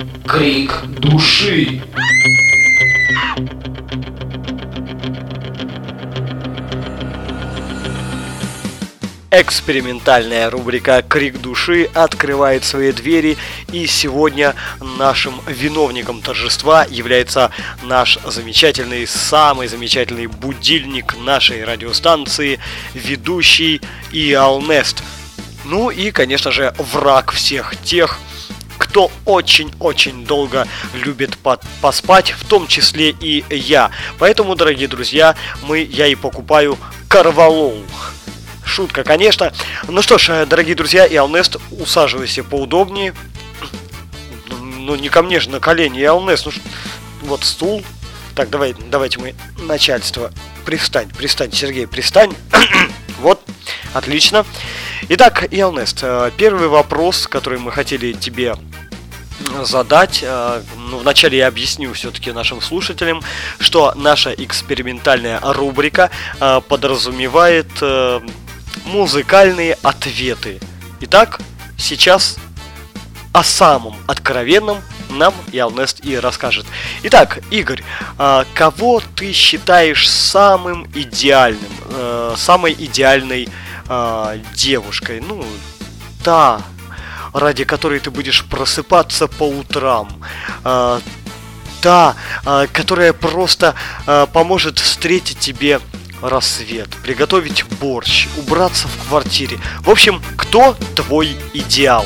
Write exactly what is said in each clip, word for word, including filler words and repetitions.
Крик души. Экспериментальная рубрика «Крик души» открывает свои двери, и сегодня нашим виновником торжества является наш замечательный, самый замечательный будильник нашей радиостанции, ведущий Иалнест. Ну и, конечно же, враг всех тех, кто очень-очень долго любит поспать, в том числе и я. Поэтому, дорогие друзья, мы, я и покупаю корвалол. Шутка, конечно. Ну что ж, дорогие друзья, Иалнест, усаживайся поудобнее. Ну, не ко мне же на колени, Иалнест. Ну, вот стул. Так, давай, давайте мы, начальство. Пристань, пристань, Сергей, пристань. Вот, отлично. Итак, Иалнест, первый вопрос, который мы хотели тебе задать. Ну, вначале я объясню все-таки нашим слушателям, что наша экспериментальная рубрика подразумевает музыкальные ответы. Итак, сейчас о самом откровенном нам Иалнест и расскажет. Итак, Игорь, кого ты считаешь самым идеальным, самой идеальной девушкой? Ну, та, ради которой ты будешь просыпаться по утрам. Та, которая просто поможет встретить тебе рассвет, приготовить борщ, убраться в квартире. В общем, кто твой идеал?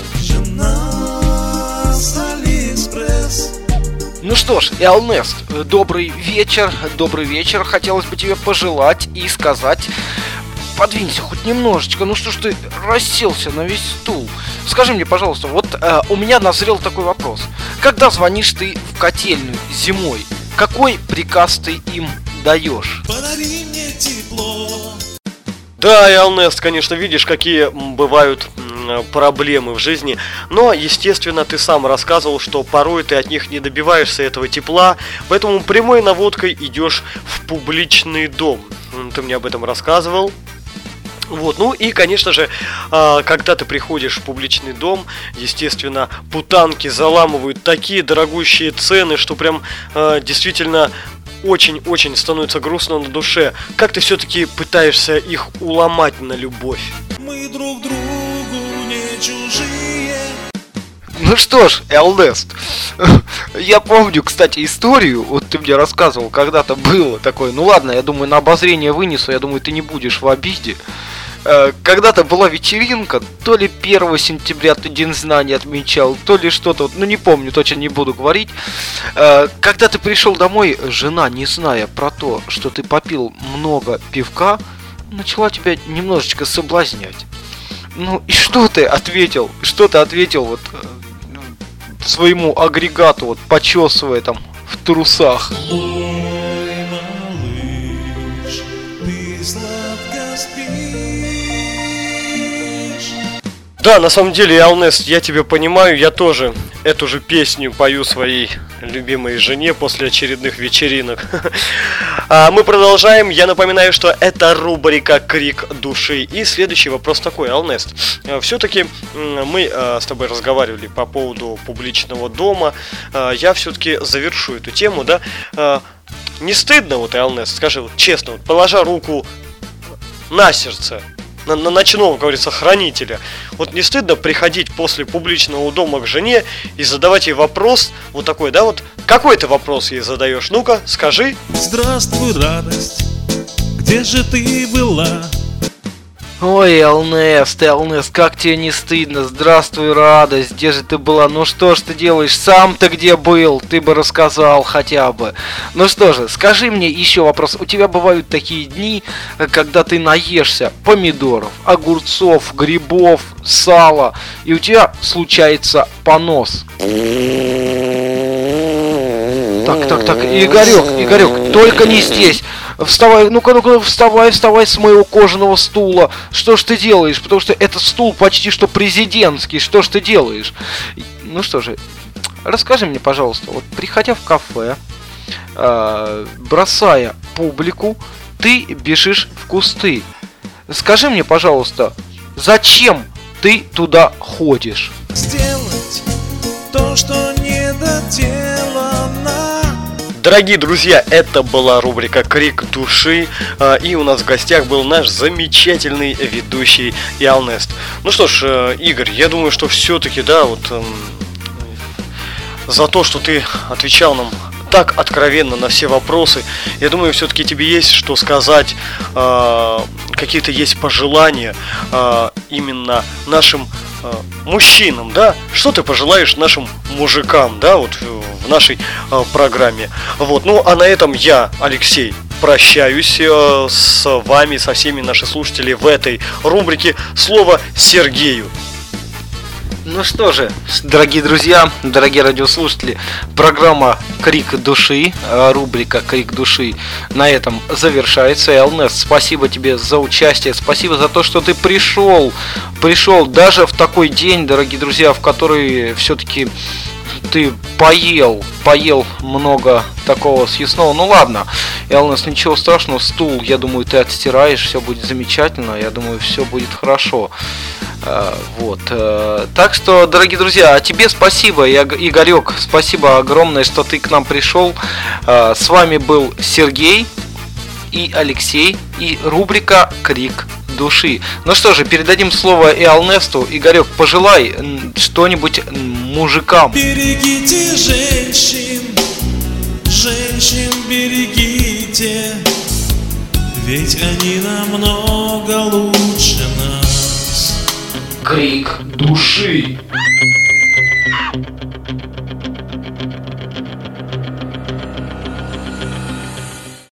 Ну что ж, Иалнест, добрый вечер, добрый вечер. Хотелось бы тебе пожелать и сказать: подвинься хоть немножечко, ну что ж ты расселся на весь стул? Скажи мне, пожалуйста, вот э, у меня назрел такой вопрос. Когда звонишь ты в котельную зимой, какой приказ ты им даешь? Подари мне тепло. Да, Иалнест, конечно, видишь, какие бывают проблемы в жизни. Но, естественно, ты сам рассказывал, что порой ты от них не добиваешься этого тепла, поэтому прямой наводкой идешь в публичный дом. Ты мне об этом рассказывал. Вот, ну и, конечно же, когда ты приходишь в публичный дом, естественно, путанки заламывают такие дорогущие цены, что прям действительно очень-очень становится грустно на душе. Как ты все-таки пытаешься их уломать на любовь? Мы друг другу не чужие. Ну что ж, Иалнест, я помню, кстати, историю, вот ты мне рассказывал, когда-то было такое, ну ладно, я думаю, на обозрение вынесу, я думаю, ты не будешь в обиде. Когда-то была вечеринка, то ли первого сентября ты День знаний отмечал, то ли что-то, ну не помню, точно не буду говорить. Когда ты пришел домой, жена, не зная про то, что ты попил много пивка, начала тебя немножечко соблазнять. Ну и что ты ответил? Что ты ответил вот своему агрегату, вот почесывая там в трусах? Ой, малыш, ты сладко спишь. Да, на самом деле, Иалнест, я тебя понимаю, я тоже эту же песню пою своей любимой жене после очередных вечеринок. А мы продолжаем. Я напоминаю, что это рубрика «Крик души». И следующий вопрос такой, Иалнест. Все-таки мы с тобой разговаривали по поводу публичного дома. Я все-таки завершу эту тему, да? Не стыдно, вот, Иалнест, скажи вот честно, вот, положа руку на сердце, на, на ночного, как говорится, хранителя. Вот не стыдно приходить после публичного дома к жене и задавать ей вопрос, вот такой, да, вот какой ты вопрос ей задаешь? Ну-ка, скажи. Здравствуй, радость, где же ты была? Ой, Иалнест, Иалнест, как тебе не стыдно? Здравствуй, радость, где же ты была? Ну что ж ты делаешь? Сам-то где был? Ты бы рассказал хотя бы. Ну что же, скажи мне еще вопрос. У тебя бывают такие дни, когда ты наешься помидоров, огурцов, грибов, сала, и у тебя случается понос. Так, так, так, Игорек, Игорек, только не здесь. Вставай, ну-ка, ну-ка, вставай, вставай с моего кожаного стула. Что ж ты делаешь? Потому что этот стул почти что президентский. Что ж ты делаешь? Ну что же, расскажи мне, пожалуйста, вот приходя в кафе, э, бросая публику, ты бежишь в кусты. Скажи мне, пожалуйста, зачем ты туда ходишь? Сделать то, что не до Дорогие друзья, это была рубрика «Крик души», и у нас в гостях был наш замечательный ведущий Ялнест. Ну что ж, Игорь, я думаю, что все-таки, да, вот за то, что ты отвечал нам так откровенно на все вопросы, я думаю, все-таки тебе есть что сказать, какие-то есть пожелания именно нашим мужчинам, да? Что ты пожелаешь нашим мужикам, да, вот в нашей э, программе. Вот, ну а на этом я, Алексей, прощаюсь э, с вами, со всеми нашими слушателями в этой рубрике. Слово Сергею. Ну что же, дорогие друзья, дорогие радиослушатели, программа «Крик души», рубрика «Крик души» на этом завершается. Ялнест, спасибо тебе за участие, спасибо за то, что ты пришел, пришел даже в такой день, дорогие друзья, в который все-таки ты поел, поел много такого съестного. Ну ладно, Ялнест, ничего страшного, стул, я думаю, ты отстираешь, все будет замечательно, я думаю, все будет хорошо. Вот. Так что, дорогие друзья, а тебе спасибо, Игорек, спасибо огромное, что ты к нам пришел. С вами был Сергей и Алексей и рубрика «Крик души». Ну что же, передадим слово Ялнесту. Игорек, пожелай что-нибудь мужикам. Берегите женщин, женщин берегите, ведь они намного лучше нас. Крик души.